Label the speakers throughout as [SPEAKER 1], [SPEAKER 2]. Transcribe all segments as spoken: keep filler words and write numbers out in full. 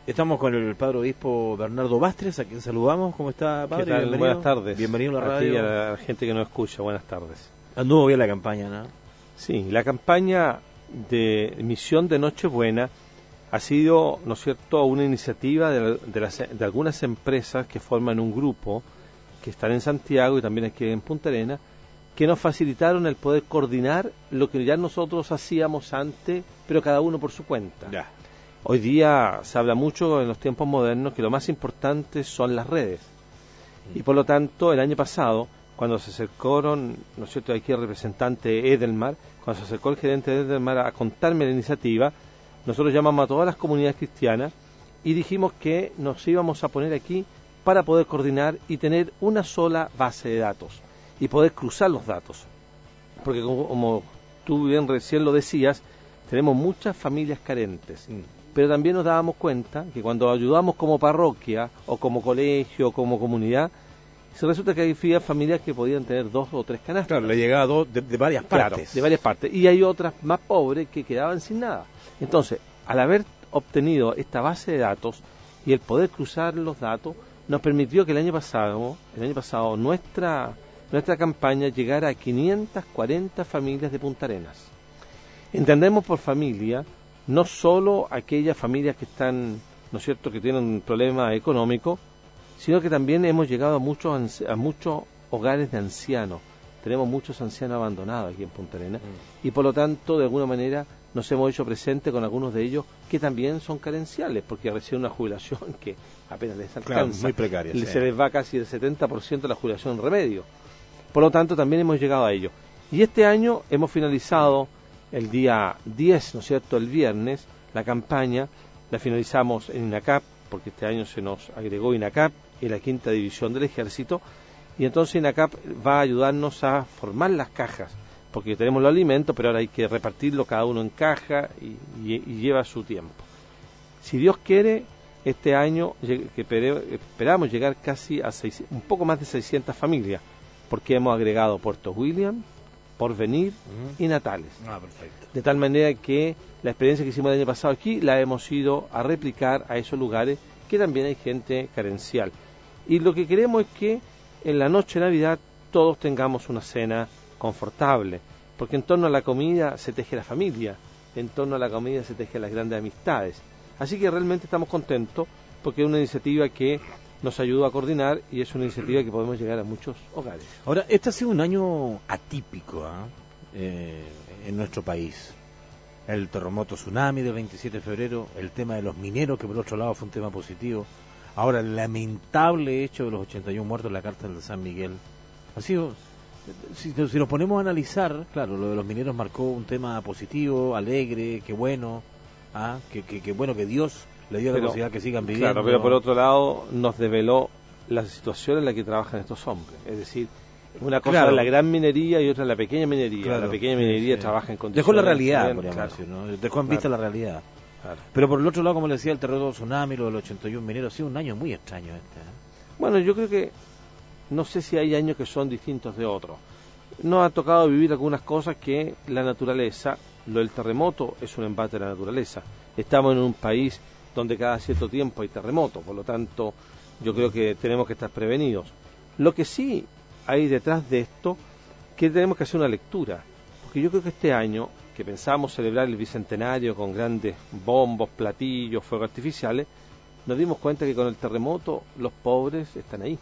[SPEAKER 1] Estamos con el padre obispo Bernardo Bastres, a quien saludamos. ¿Cómo está, padre?
[SPEAKER 2] ¿Qué tal?
[SPEAKER 1] Bienvenido.
[SPEAKER 2] Buenas tardes.
[SPEAKER 1] Bienvenido a la
[SPEAKER 2] Aquí
[SPEAKER 1] radio.
[SPEAKER 2] a la gente que nos escucha, buenas tardes.
[SPEAKER 1] Anduvo bien la campaña, ¿no?
[SPEAKER 2] Sí, la campaña de Misión de Nochebuena ha sido, ¿no es cierto?, una iniciativa de, de, las, de algunas empresas que forman un grupo que están en Santiago y también aquí en Punta Arenas, que nos facilitaron el poder coordinar lo que ya nosotros hacíamos antes, pero cada uno por su cuenta.
[SPEAKER 1] Ya.
[SPEAKER 2] Hoy día se habla mucho en los tiempos modernos que lo más importante son las redes. Y por lo tanto, el año pasado, cuando se acercaron, ¿no es cierto?, aquí el representante Edelmar, cuando se acercó el gerente de Edelmar a contarme la iniciativa, nosotros llamamos a todas las comunidades cristianas y dijimos que nos íbamos a poner aquí para poder coordinar y tener una sola base de datos y poder cruzar los datos. Porque como, como tú bien recién lo decías, tenemos muchas familias carentes. Mm. Pero también nos dábamos cuenta que cuando ayudamos como parroquia o como colegio o como comunidad, se resulta que hay familias que podían tener dos o tres canastas.
[SPEAKER 1] Claro, le llegaba dos de, de varias partes.
[SPEAKER 2] Claro, de varias partes. Y hay otras más pobres que quedaban sin nada. Entonces, al haber obtenido esta base de datos y el poder cruzar los datos, nos permitió que el año pasado, el año pasado nuestra, nuestra campaña llegara a quinientas cuarenta familias de Punta Arenas. Entendemos por familia no solo aquellas familias que están, ¿no es cierto?, que tienen un problema económico, sino que también hemos llegado a muchos a muchos hogares de ancianos. Tenemos muchos ancianos abandonados aquí en Punta Arenas mm. y por lo tanto, de alguna manera, nos hemos hecho presente con algunos de ellos que también son carenciales, porque reciben una jubilación que apenas les alcanza.
[SPEAKER 1] Claro, muy precaria.
[SPEAKER 2] Se
[SPEAKER 1] Sí.
[SPEAKER 2] les va casi el setenta por ciento de la jubilación en remedio. Por lo tanto, también hemos llegado a ellos. Y este año hemos finalizado el día diez, ¿no es cierto?, el viernes, la campaña, la finalizamos en INACAP, porque este año se nos agregó INACAP en la quinta división del ejército, y entonces INACAP va a ayudarnos a formar las cajas, porque tenemos los alimentos, pero ahora hay que repartirlo cada uno en caja y, y, y lleva su tiempo. Si Dios quiere, este año que esperamos llegar casi a seis, un poco más de seiscientas familias, porque hemos agregado Puerto William, Porvenir uh-huh. y Natales.
[SPEAKER 1] Ah, perfecto.
[SPEAKER 2] De tal manera que la experiencia que hicimos el año pasado aquí la hemos ido a replicar a esos lugares que también hay gente carencial. Y lo que queremos es que en la noche de Navidad todos tengamos una cena confortable, porque en torno a la comida se teje la familia, en torno a la comida se tejen las grandes amistades. Así que realmente estamos contentos porque es una iniciativa que nos ayudó a coordinar y es una iniciativa que podemos llegar a muchos hogares.
[SPEAKER 1] Ahora, este ha sido un año atípico ¿eh? Eh, en nuestro país. El terremoto tsunami del veintisiete de febrero, el tema de los mineros, que por otro lado fue un tema positivo. Ahora, el lamentable hecho de los ochenta y uno muertos en la cárcel de San Miguel. Ha sido, si, si nos ponemos a analizar, claro, lo de los mineros marcó un tema positivo, alegre, qué bueno, ¿ah? que, que, que bueno que Dios le dio la pero, posibilidad que sigan viviendo.
[SPEAKER 2] Claro, pero por otro lado nos develó la situación en la que trabajan estos hombres. Es decir, una cosa
[SPEAKER 1] claro.
[SPEAKER 2] es la gran minería y otra es la pequeña minería.
[SPEAKER 1] Claro,
[SPEAKER 2] la pequeña
[SPEAKER 1] sí,
[SPEAKER 2] minería
[SPEAKER 1] sí.
[SPEAKER 2] trabaja en condiciones...
[SPEAKER 1] Dejó la realidad,
[SPEAKER 2] bien,
[SPEAKER 1] podríamos
[SPEAKER 2] claro.
[SPEAKER 1] decir, ¿no? Dejó en vista
[SPEAKER 2] claro.
[SPEAKER 1] la realidad.
[SPEAKER 2] Claro.
[SPEAKER 1] Pero por el otro lado, como le decía, el terremoto tsunami, lo del ochenta y uno mineros, ha sido un año muy extraño este. ¿eh?
[SPEAKER 2] Bueno, yo creo que no sé si hay años que son distintos de otros. Nos ha tocado vivir algunas cosas que la naturaleza, lo del terremoto es un embate de la naturaleza. Estamos en un país donde cada cierto tiempo hay terremotos, por lo tanto yo creo que tenemos que estar prevenidos. Lo que sí hay detrás de esto, que tenemos que hacer una lectura, porque yo creo que este año, que pensamos celebrar el bicentenario con grandes bombos, platillos, fuegos artificiales, nos dimos cuenta que con el terremoto los pobres están ahí.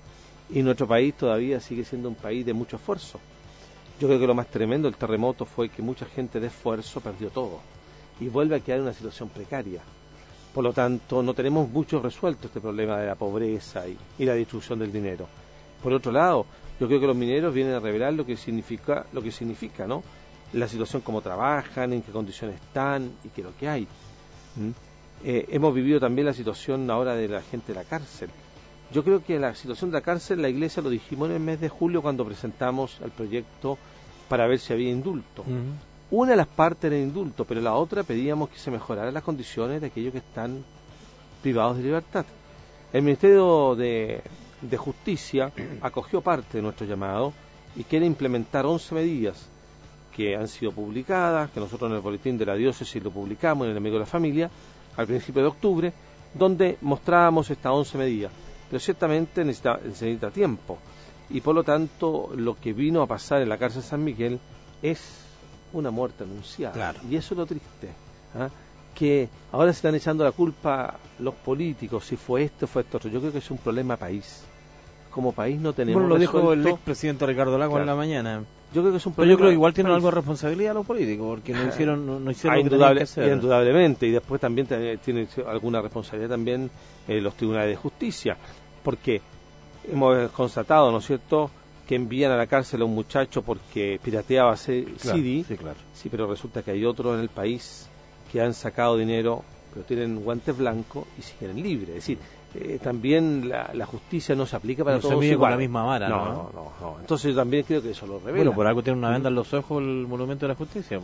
[SPEAKER 2] Y nuestro país todavía sigue siendo un país de mucho esfuerzo. Yo creo que lo más tremendo del terremoto fue que mucha gente de esfuerzo perdió todo y vuelve a quedar en una situación precaria. Por lo tanto, no tenemos mucho resuelto este problema de la pobreza y, y la destrucción del dinero. Por otro lado, yo creo que los mineros vienen a revelar lo que significa, lo que significa, ¿no? La situación, cómo trabajan, en qué condiciones están y qué es lo que hay. ¿Mm? Eh, hemos vivido también la situación ahora de la gente de la cárcel. Yo creo que la situación de la cárcel, la Iglesia lo dijimos en el mes de julio cuando presentamos el proyecto para ver si había indulto. Uh-huh. Una de las partes era indulto, pero la otra pedíamos que se mejoraran las condiciones de aquellos que están privados de libertad. El Ministerio de, de Justicia acogió parte de nuestro llamado y quiere implementar once medidas que han sido publicadas, que nosotros en el boletín de la diócesis lo publicamos en el Amigo de la Familia al principio de octubre, donde mostrábamos estas once medidas, pero ciertamente necesita, se necesita tiempo, y por lo tanto lo que vino a pasar en la cárcel San Miguel es una muerte anunciada,
[SPEAKER 1] claro.
[SPEAKER 2] Y eso es lo triste, ¿eh? Que ahora se están echando la culpa los políticos, si fue esto, fue esto otro. Yo creo que es un problema país. Como país no tenemos
[SPEAKER 1] Bueno, lo
[SPEAKER 2] resuelto...
[SPEAKER 1] dijo el expresidente Ricardo Lagos
[SPEAKER 2] claro.
[SPEAKER 1] en la mañana.
[SPEAKER 2] Yo creo que es un
[SPEAKER 1] Pero
[SPEAKER 2] problema.
[SPEAKER 1] yo creo que igual tienen
[SPEAKER 2] país.
[SPEAKER 1] algo de responsabilidad los políticos, porque no hicieron, no, no hicieron
[SPEAKER 2] ah,
[SPEAKER 1] lo que
[SPEAKER 2] indudable,
[SPEAKER 1] tenían que hacer.
[SPEAKER 2] Indudablemente, y después también tiene alguna responsabilidad también eh, los tribunales de justicia, porque hemos constatado, ¿no es cierto?, que envían a la cárcel a un muchacho porque pirateaba C D,
[SPEAKER 1] claro, sí, claro.
[SPEAKER 2] Sí, pero resulta que hay otros en el país que han sacado dinero, pero tienen guantes blancos y siguen libres. Es decir, eh, también la, la justicia no se aplica para
[SPEAKER 1] no
[SPEAKER 2] todos
[SPEAKER 1] se mide
[SPEAKER 2] igual.
[SPEAKER 1] con la misma vara,
[SPEAKER 2] no,
[SPEAKER 1] ¿no?
[SPEAKER 2] no, no, no. Entonces yo también creo que eso lo revela.
[SPEAKER 1] Bueno, por algo tiene una venda en los ojos el monumento de la justicia.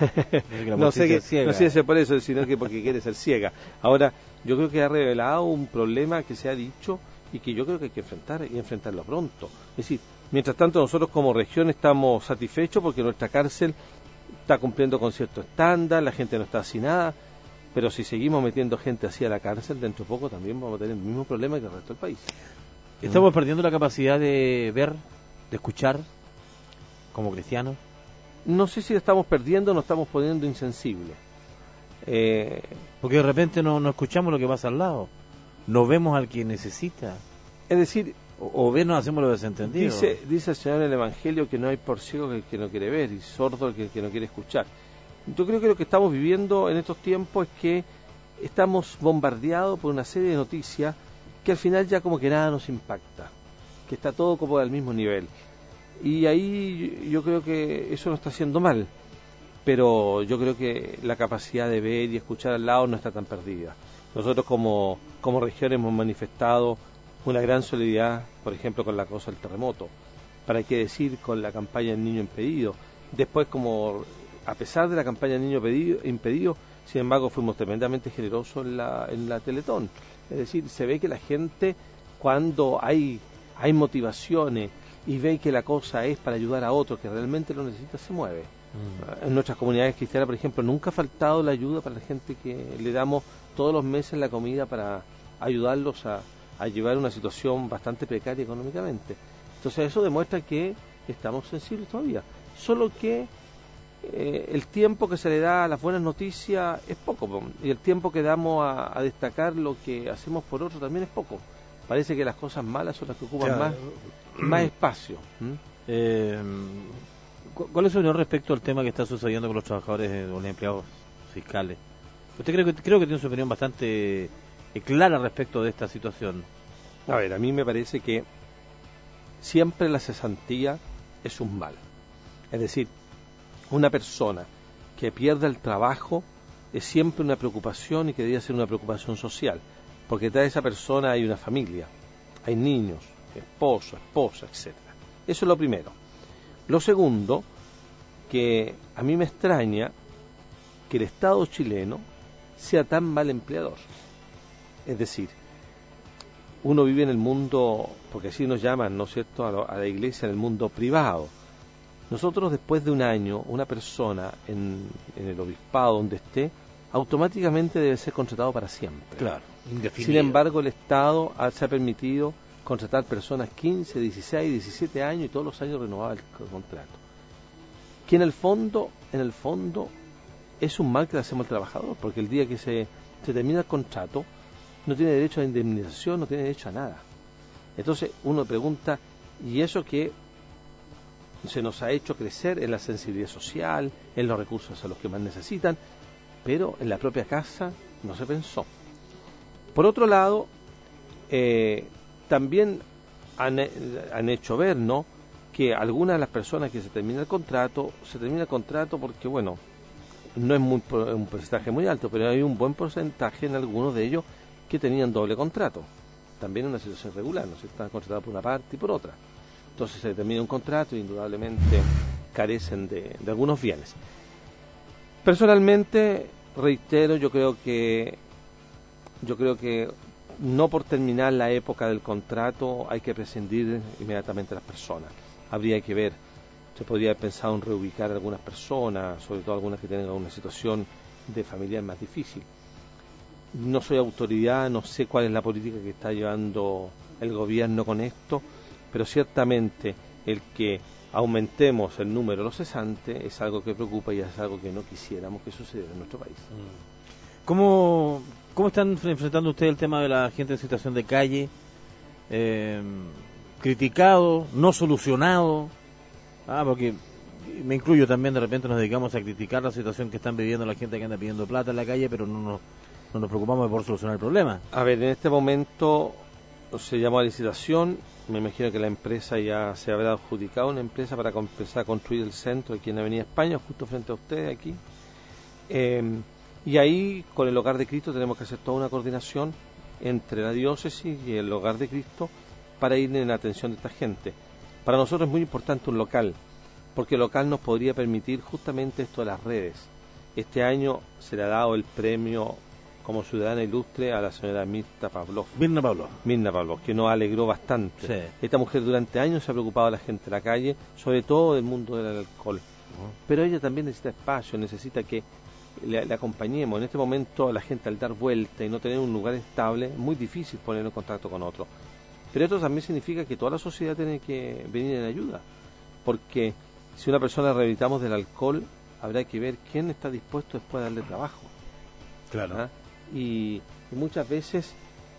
[SPEAKER 2] no sé que, no sé si es por eso, sino que porque quiere ser ciega. Ahora, yo creo que ha revelado un problema que se ha dicho y que yo creo que hay que enfrentar y enfrentarlo pronto. Es decir, mientras tanto nosotros como región estamos satisfechos porque nuestra cárcel está cumpliendo con cierto estándar, la gente no está hacinada, pero si seguimos metiendo gente así a la cárcel, dentro de poco también vamos a tener el mismo problema que el resto del país.
[SPEAKER 1] Estamos ¿Mm? perdiendo la capacidad de ver, de escuchar, como cristianos.
[SPEAKER 2] No sé si la estamos perdiendo o nos estamos poniendo insensibles. Eh...
[SPEAKER 1] Porque de repente no, no escuchamos lo que pasa al lado, no vemos al que necesita.
[SPEAKER 2] Es decir,
[SPEAKER 1] o, o ver nos hacemos lo desentendido.
[SPEAKER 2] Dice, dice el Señor en el Evangelio que no hay por ciego que el que no quiere ver y sordo el que, el que no quiere escuchar. Yo creo que lo que estamos viviendo en estos tiempos es que estamos bombardeados por una serie de noticias que al final ya como que nada nos impacta, que está todo como al mismo nivel. Y ahí yo creo que eso no está haciendo mal, pero yo creo que la capacidad de ver y escuchar al lado no está tan perdida. Nosotros como, como región hemos manifestado una gran solidaridad, por ejemplo, con la causa del terremoto. ¿Para qué decir con la campaña del niño impedido? Después, como a pesar de la campaña del niño pedido, impedido, sin embargo, fuimos tremendamente generosos en la, en la Teletón. Es decir, se ve que la gente, cuando hay, hay motivaciones y ve que la cosa es para ayudar a otro que realmente lo necesita, se mueve. Mm. En nuestras comunidades cristianas, por ejemplo, nunca ha faltado la ayuda para la gente que le damos todos los meses la comida para ayudarlos a a llevar una situación bastante precaria económicamente. Entonces eso demuestra que estamos sensibles todavía, solo que eh, el tiempo que se le da a las buenas noticias es poco, y el tiempo que damos a, a destacar lo que hacemos por otro también es poco. Parece que las cosas malas son las que ocupan, claro, más, más espacio. ¿Mm?
[SPEAKER 1] Eh, ¿Cuál es su opinión respecto al tema que está sucediendo con los trabajadores o los empleados fiscales? Usted creo que, creo que tiene su opinión bastante clara respecto de esta situación.
[SPEAKER 2] A ver, a mí me parece que siempre la cesantía es un mal. Es decir, una persona que pierda el trabajo es siempre una preocupación y que debería ser una preocupación social, porque detrás de esa persona hay una familia, hay niños, esposo, esposa, etcétera. Eso es lo primero. Lo segundo, que a mí me extraña que el Estado chileno sea tan mal empleador. Es decir, uno vive en el mundo, porque así nos llaman, ¿no es cierto?, a, lo, a la iglesia, en el mundo privado. Nosotros, después de un año, una persona en, en el obispado donde esté, automáticamente debe ser contratado para siempre.
[SPEAKER 1] Claro, indefinido.
[SPEAKER 2] Sin embargo, el Estado ha, se ha permitido contratar personas quince, dieciséis, diecisiete años y todos los años renovaba el contrato. Que en el fondo, en el fondo, es un mal que le hacemos al trabajador, porque el día que se, se termina el contrato, no tiene derecho a indemnización, no tiene derecho a nada. Entonces uno pregunta, ¿y eso que se nos ha hecho crecer en la sensibilidad social, en los recursos a los que más necesitan, pero en la propia casa no se pensó? Por otro lado, eh, también han, han hecho ver, ¿no?, que algunas de las personas que se termina el contrato, se termina el contrato porque, bueno, no es muy, un porcentaje muy alto, pero hay un buen porcentaje en algunos de ellos que tenían doble contrato, también en una situación regular, no se están contratados por una parte y por otra. Entonces se termina un contrato y indudablemente carecen de, de algunos bienes. Personalmente, reitero, yo creo que yo creo que no por terminar la época del contrato hay que prescindir inmediatamente de las personas. Habría que ver, se podría haber pensado en reubicar a algunas personas, sobre todo algunas que tengan una situación de familiar más difícil. no soy autoridad, no sé cuál es la política que está llevando el gobierno con esto, pero ciertamente el que aumentemos el número de los cesantes es algo que preocupa y es algo que no quisiéramos que sucediera en nuestro país.
[SPEAKER 1] ¿Cómo, cómo están enfrentando ustedes el tema de la gente en situación de calle? Eh, criticado, no solucionado, ah, porque me incluyo también, de repente nos dedicamos a criticar la situación que están viviendo la gente que anda pidiendo plata en la calle, pero no nos, no nos preocupamos por solucionar el problema.
[SPEAKER 2] A ver, en este momento se llamó a licitación, me imagino que la empresa ya se habrá adjudicado una empresa para empezar a construir el centro aquí en Avenida España, justo frente a ustedes aquí. Eh, y ahí, con el Hogar de Cristo, tenemos que hacer toda una coordinación entre la diócesis y el Hogar de Cristo para ir en la atención de esta gente. Para nosotros es muy importante un local, porque el local nos podría permitir justamente esto de las redes. Este año se le ha dado el premio como ciudadana ilustre a la señora Mirta Pavlov.
[SPEAKER 1] Mirna Pavlov.
[SPEAKER 2] Mirna Pavlov, que nos alegró bastante.
[SPEAKER 1] Sí.
[SPEAKER 2] Esta mujer durante años se ha preocupado de la gente en la calle, sobre todo del mundo del alcohol. Uh-huh. Pero ella también necesita espacio, necesita que le, le acompañemos. En este momento la gente, al dar vuelta y no tener un lugar estable, es muy difícil ponerlo en contacto con otro. Pero esto también significa que toda la sociedad tiene que venir en ayuda, porque si una persona la rehabilitamos del alcohol, habrá que ver quién está dispuesto después a darle trabajo.
[SPEAKER 1] Claro.
[SPEAKER 2] ¿Ah? Y, y muchas veces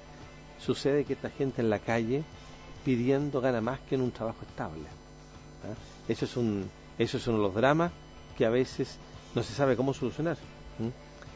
[SPEAKER 2] sucede que esta gente en la calle pidiendo gana más que en un trabajo estable. ¿Ah? Eso es un, eso es uno de los dramas que a veces no se sabe cómo solucionar. ¿Mm?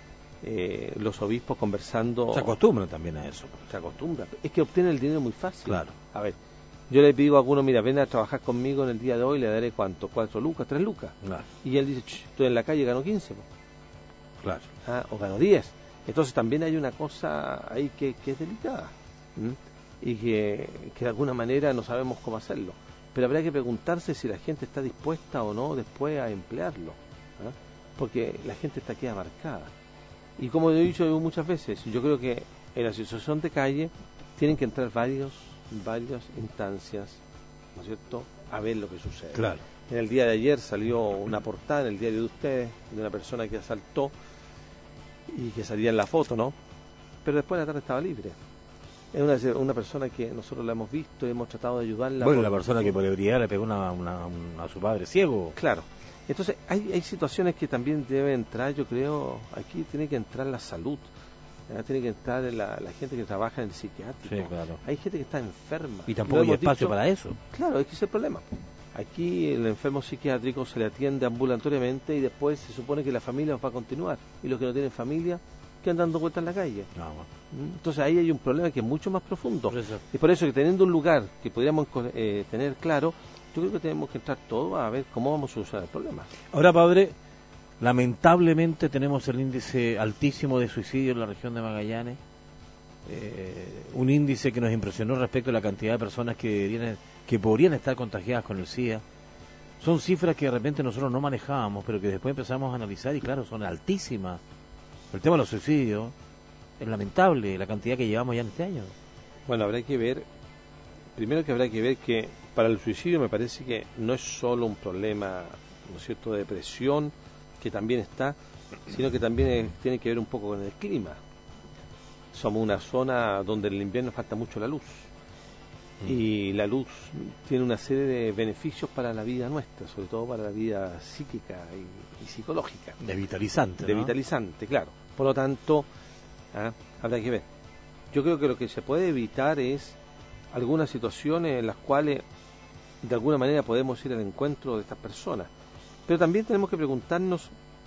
[SPEAKER 2] Eh, los obispos conversando...
[SPEAKER 1] Se acostumbran también a eso.
[SPEAKER 2] Se acostumbran. Es que obtienen el dinero muy fácil.
[SPEAKER 1] Claro.
[SPEAKER 2] A ver, yo le digo a alguno, mira, ven a trabajar conmigo en el día de hoy, le daré ¿cuánto? ¿Cuatro lucas? ¿Tres lucas?
[SPEAKER 1] Claro.
[SPEAKER 2] Y él dice, estoy en la calle, gano quince. Po.
[SPEAKER 1] Claro.
[SPEAKER 2] Ah, o gano diez. Entonces también hay una cosa ahí que, que es delicada. ¿Mm? Y que, que de alguna manera no sabemos cómo hacerlo. Pero habrá que preguntarse si la gente está dispuesta o no después a emplearlo. ¿Ah? Porque la gente está aquí abarcada. Y como he dicho muchas veces, yo creo que en la situación de calle tienen que entrar varios, varias instancias, ¿no es cierto?, a ver lo que sucede.
[SPEAKER 1] Claro.
[SPEAKER 2] En el día de ayer salió una portada en el diario de ustedes de una persona que asaltó y que salía en la foto, ¿no? Pero después la tarde estaba libre. Es una, una persona que nosotros la hemos visto y hemos tratado de ayudarla.
[SPEAKER 1] Bueno, la persona que por ebriedad le pegó una, una, una, a su padre ciego.
[SPEAKER 2] Claro. Entonces hay, hay situaciones que también debe entrar, yo creo, aquí tiene que entrar la salud, ¿verdad? Tiene que entrar la, la gente que trabaja en el psiquiátrico.
[SPEAKER 1] Sí, claro.
[SPEAKER 2] Hay gente que está enferma.
[SPEAKER 1] Y tampoco hay espacio dicho, para eso.
[SPEAKER 2] Claro, es que ese es el problema. Aquí el enfermo psiquiátrico se le atiende ambulatoriamente y después se supone que la familia va a continuar. Y los que no tienen familia quedan dando vueltas en la calle.
[SPEAKER 1] No, bueno.
[SPEAKER 2] Entonces ahí hay un problema que es mucho más profundo. Por y por eso que teniendo un lugar que podríamos eh, tener claro, yo creo que tenemos que entrar todos a ver cómo vamos a solucionar el problema.
[SPEAKER 1] Ahora, padre, lamentablemente tenemos el índice altísimo de suicidio en la región de Magallanes. Eh, un índice que nos impresionó respecto a la cantidad de personas que, vienen, que podrían estar contagiadas con el SIDA. Son cifras que de repente nosotros no manejábamos, pero que después empezamos a analizar y claro, son altísimas. El tema de los suicidios es lamentable, la cantidad que llevamos ya en este año.
[SPEAKER 2] Bueno, habrá que ver, primero que habrá que ver que para el suicidio me parece que no es solo un problema, ¿no es cierto?, de depresión, que también está, sino que también es, tiene que ver un poco con el clima. Somos una zona donde en el invierno falta mucho la luz. Mm. Y la luz tiene una serie de beneficios para la vida nuestra, sobre todo para la vida psíquica y, y psicológica.
[SPEAKER 1] De vitalizante,
[SPEAKER 2] De
[SPEAKER 1] ¿no?
[SPEAKER 2] vitalizante, claro. Por lo tanto, ¿ah? habrá que ver. Yo creo que lo que se puede evitar es algunas situaciones en las cuales de alguna manera podemos ir al encuentro de estas personas. Pero también tenemos que preguntarnos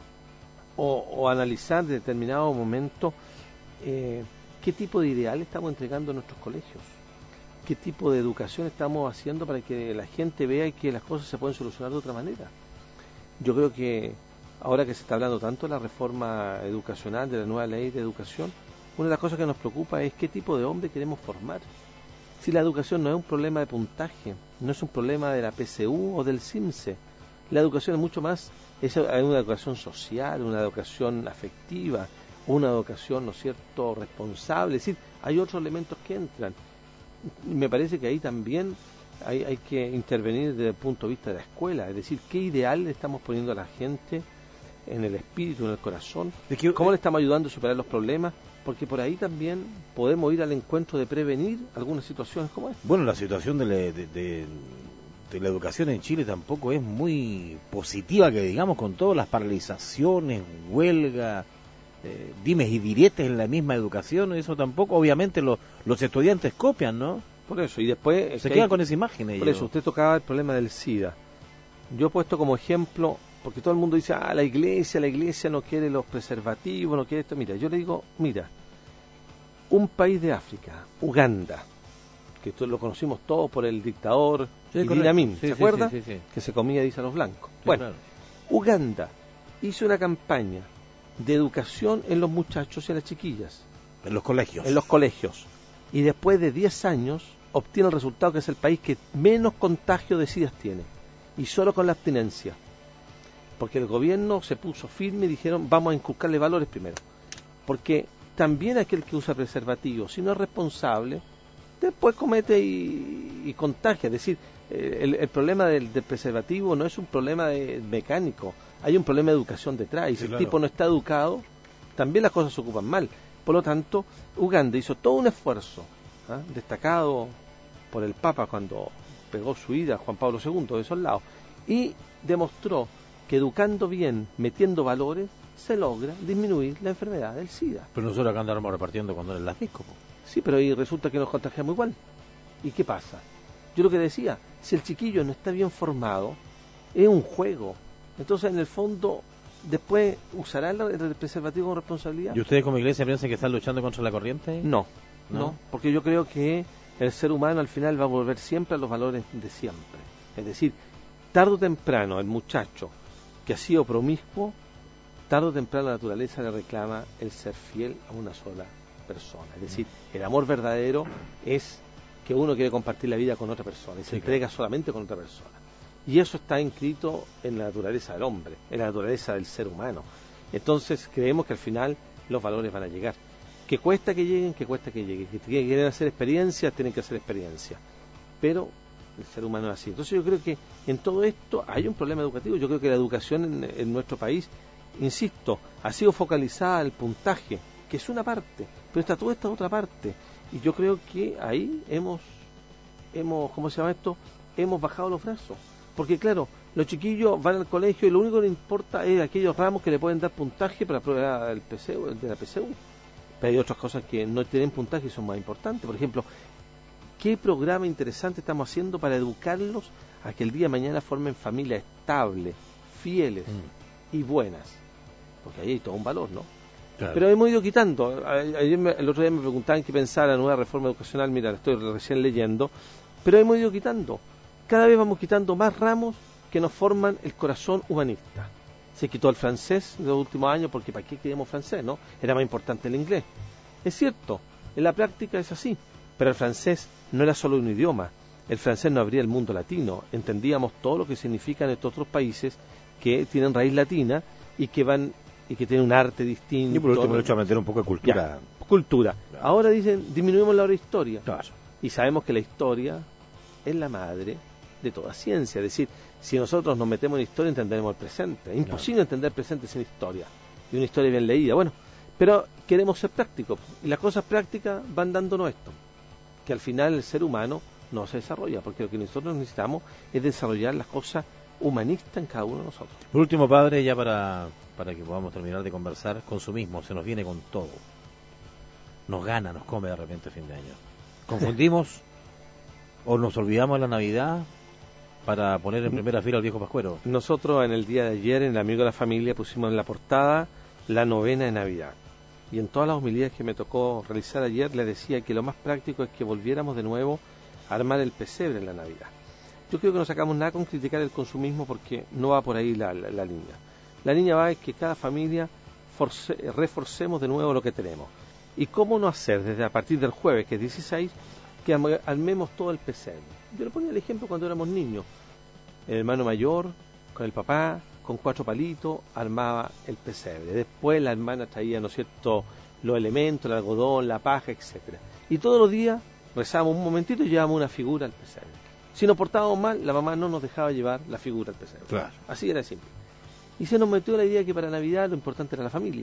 [SPEAKER 2] o, o analizar en determinado momento eh, qué tipo de ideal estamos entregando a nuestros colegios, qué tipo de educación estamos haciendo para que la gente vea que las cosas se pueden solucionar de otra manera. Yo creo que ahora que se está hablando tanto de la reforma educacional, de la nueva ley de educación, una de las cosas que nos preocupa es qué tipo de hombre queremos formar. Si la educación no es un problema de puntaje, no es un problema de la P S U o del CIMSE, la educación es mucho más, es una educación social, una educación afectiva, una educación, ¿no es cierto?, responsable. Es decir, hay otros elementos que entran. Me parece que ahí también hay, hay que intervenir desde el punto de vista de la escuela, es decir, qué ideal le estamos poniendo a la gente en el espíritu, en el corazón,
[SPEAKER 1] que,
[SPEAKER 2] cómo le estamos ayudando a superar los problemas porque por ahí también podemos ir al encuentro de prevenir algunas situaciones como esta.
[SPEAKER 1] Bueno, la situación de la, de, de, de la educación en Chile tampoco es muy positiva, que digamos, con todas las paralizaciones, huelga, eh, dimes y diretes en la misma educación, eso tampoco, obviamente lo, los estudiantes copian, ¿no?
[SPEAKER 2] Por eso, y después...
[SPEAKER 1] Se quedan hay, con esa imagen ellos.
[SPEAKER 2] Por eso, usted tocaba el problema del SIDA. Yo he puesto como ejemplo, porque todo el mundo dice, ah, la iglesia, la iglesia no quiere los preservativos, no quiere esto. Mira, yo le digo, mira, un país de África, Uganda, que esto lo conocimos todos por el dictador sí, Idi Amin, ¿se sí, acuerda? Sí, sí, sí. Que se comía, dice, a los blancos. Sí, bueno, claro. Uganda hizo una campaña de educación en los muchachos y en las chiquillas.
[SPEAKER 1] En los colegios.
[SPEAKER 2] En los colegios. Y después de diez años obtiene el resultado que es el país que menos contagio de SIDA tiene. Y solo con la abstinencia. Porque el gobierno se puso firme y dijeron, vamos a inculcarle valores primero. Porque también aquel que usa preservativo, si no es responsable, después comete y, y contagia. Es decir, el, el problema del, del preservativo no es un problema de, mecánico, hay un problema de educación detrás. Y sí, si claro. el tipo no está educado, también las cosas se ocupan mal. Por lo tanto, Uganda hizo todo un esfuerzo, ¿eh? destacado por el Papa cuando pegó su ida, Juan Pablo segundo, de esos lados, y demostró que educando bien, metiendo valores, se logra disminuir la enfermedad del SIDA.
[SPEAKER 1] Pero nosotros acá andamos repartiendo cuando en las discos.
[SPEAKER 2] Sí, pero ahí resulta que nos contagiamos igual. ¿Y qué pasa? Yo lo que decía, si el chiquillo no está bien formado, es un juego. Entonces, en el fondo, después, ¿usará el preservativo con responsabilidad?
[SPEAKER 1] ¿Y ustedes como iglesia piensan que están luchando contra la corriente?
[SPEAKER 2] No, no, no, porque yo creo que el ser humano al final va a volver siempre a los valores de siempre. Es decir, tarde o temprano el muchacho que ha sido promiscuo, tarde o temprano la naturaleza le reclama el ser fiel a una sola persona. Es decir, el amor verdadero es que uno quiere compartir la vida con otra persona y se sí, entrega claro. solamente con otra persona. Y eso está inscrito en la naturaleza del hombre, en la naturaleza del ser humano. Entonces creemos que al final los valores van a llegar. Que cuesta que lleguen, que cuesta que lleguen. Que quieren hacer experiencias, tienen que hacer experiencias. Pero el ser humano es así. Entonces yo creo que en todo esto hay un problema educativo. Yo creo que la educación en, en nuestro país, insisto, ha sido focalizada al puntaje, que es una parte, pero está toda esta otra parte. Y yo creo que ahí hemos, hemos, ¿cómo se llama esto? Hemos bajado los brazos. Porque claro, los chiquillos van al colegio y lo único que les importa es aquellos ramos que le pueden dar puntaje para probar el P C U, el de la P C U. Pero hay otras cosas que no tienen puntaje y son más importantes. Por ejemplo, ¿qué programa interesante estamos haciendo para educarlos a que el día de mañana formen familias estables, fieles mm. y buenas? Porque ahí hay todo un valor, ¿no? Claro. Pero hemos ido quitando. Ayer me, el otro día me preguntaban qué pensaba la nueva reforma educacional. Mira, la estoy recién leyendo. Pero hemos ido quitando. Cada vez vamos quitando más ramos que nos forman el corazón humanista. Se quitó el francés en los últimos años porque ¿para qué queríamos francés, no? Era más importante el inglés. Es cierto, en la práctica es así, pero el francés no era solo un idioma. El francés no abría el mundo latino. Entendíamos todo lo que significan estos otros países que tienen raíz latina y que van y que tienen un arte distinto.
[SPEAKER 1] Y por último, el hecho de meter un poco de cultura.
[SPEAKER 2] Ya, cultura. Claro. Ahora dicen, disminuimos la hora de historia. Claro. Y sabemos que la historia es la madre de toda ciencia. Es decir, si nosotros nos metemos en historia, entenderemos el presente. Es imposible claro. entender el presente sin historia. Y una historia bien leída. Bueno, pero queremos ser prácticos. Y las cosas prácticas van dándonos esto. Que al final el ser humano no se desarrolla. Porque lo que nosotros necesitamos es desarrollar las cosas humanistas en cada uno de nosotros.
[SPEAKER 1] Por último, padre, ya para, para que podamos terminar de conversar, consumismo se nos viene con todo. Nos gana, nos come de repente fin de año. Confundimos o nos olvidamos de la Navidad para poner en primera fila al viejo Pascuero.
[SPEAKER 2] Nosotros en el día de ayer, en el Amigo de la Familia, pusimos en la portada la novena de Navidad. Y en todas las homilías que me tocó realizar ayer, le decía que lo más práctico es que volviéramos de nuevo a armar el pesebre en la Navidad. Yo creo que no sacamos nada con criticar el consumismo porque no va por ahí la, la, la línea. La línea va es que cada familia force, reforcemos de nuevo lo que tenemos. ¿Y cómo no hacer desde a partir del jueves, que es dieciséis, que armemos todo el pesebre? Yo le ponía el ejemplo cuando éramos niños. El hermano mayor, con el papá, con cuatro palitos, armaba el pesebre. Después la hermana traía, ¿no es cierto?, los elementos, el algodón, la paja, etcétera. Y todos los días rezábamos un momentito y llevábamos una figura al pesebre. Si nos portábamos mal, la mamá no nos dejaba llevar la figura al pesebre.
[SPEAKER 1] Claro.
[SPEAKER 2] Así era simple. Y se nos metió la idea que para Navidad lo importante era la familia.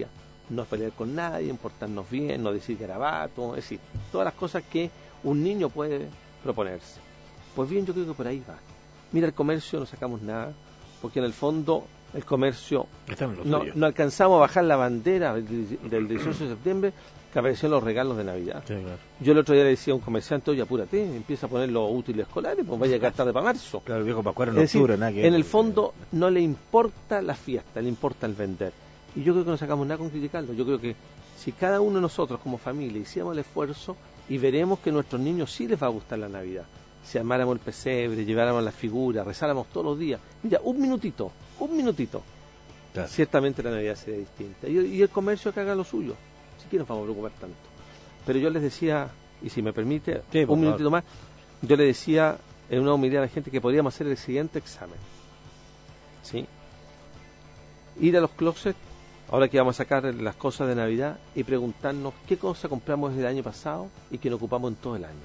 [SPEAKER 2] no pelear con nadie, portarnos bien, no decir garabato, es decir, todas las cosas que un niño puede proponerse. Pues bien, yo creo que por ahí va. Mira, el comercio no sacamos nada, porque en el fondo el comercio no, no alcanzamos a bajar la bandera del, del dieciocho de septiembre que aparecieron los regalos de Navidad. Sí, claro. Yo el otro día le decía a un comerciante, oye, apúrate, empieza a poner los útiles escolares, pues vaya a llegar tarde para marzo.
[SPEAKER 1] Claro, viejo Pascual en octubre, nada que...
[SPEAKER 2] En el fondo no le importa la fiesta, le importa el vender. Y yo creo que no sacamos nada con criticarlo. Yo creo que si cada uno de nosotros como familia hiciéramos el esfuerzo y veremos que a nuestros niños sí les va a gustar la Navidad, si armáramos el pesebre, lleváramos las figuras, rezáramos todos los días, mira, un minutito, un minutito, claro, ciertamente la Navidad sería distinta. Y, y el comercio que haga lo suyo, si quieren vamos a preocupar tanto. Pero yo les decía, y si me permite, sí, un minutito más, yo les decía en una humildad a la gente que podríamos hacer el siguiente examen, ¿sí? Ir a los closets, ahora que vamos a sacar las cosas de Navidad, y preguntarnos qué cosa compramos el año pasado y que no ocupamos en todo el año.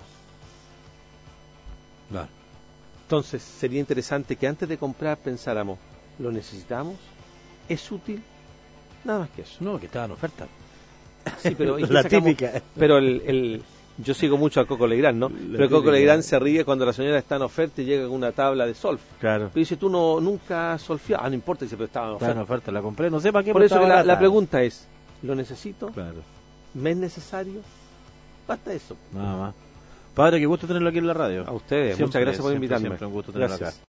[SPEAKER 1] Claro.
[SPEAKER 2] Entonces sería interesante que antes de comprar pensáramos, ¿lo necesitamos? ¿Es útil? Nada más que eso.
[SPEAKER 1] No, que estaba en oferta.
[SPEAKER 2] Sí, pero
[SPEAKER 1] la típica.
[SPEAKER 2] Pero el, el yo sigo mucho a Coco Legrand, ¿no? La pero típica. Coco Legrand se ríe cuando la señora está en oferta y llega con una tabla de solf.
[SPEAKER 1] Claro.
[SPEAKER 2] Pero dice, tú no nunca has solfeado. Ah, no importa, dice, pero estaba en oferta.
[SPEAKER 1] Estaba en oferta, la compré, no sé para qué.
[SPEAKER 2] Por eso que la, la pregunta es, ¿lo necesito?
[SPEAKER 1] Claro.
[SPEAKER 2] ¿Me es necesario? Basta eso.
[SPEAKER 1] Nada más. Padre, qué gusto tenerlo aquí en la radio.
[SPEAKER 2] A ustedes, siempre, muchas gracias por invitarme.
[SPEAKER 1] Siempre un gusto tenerlo
[SPEAKER 2] gracias.
[SPEAKER 1] acá.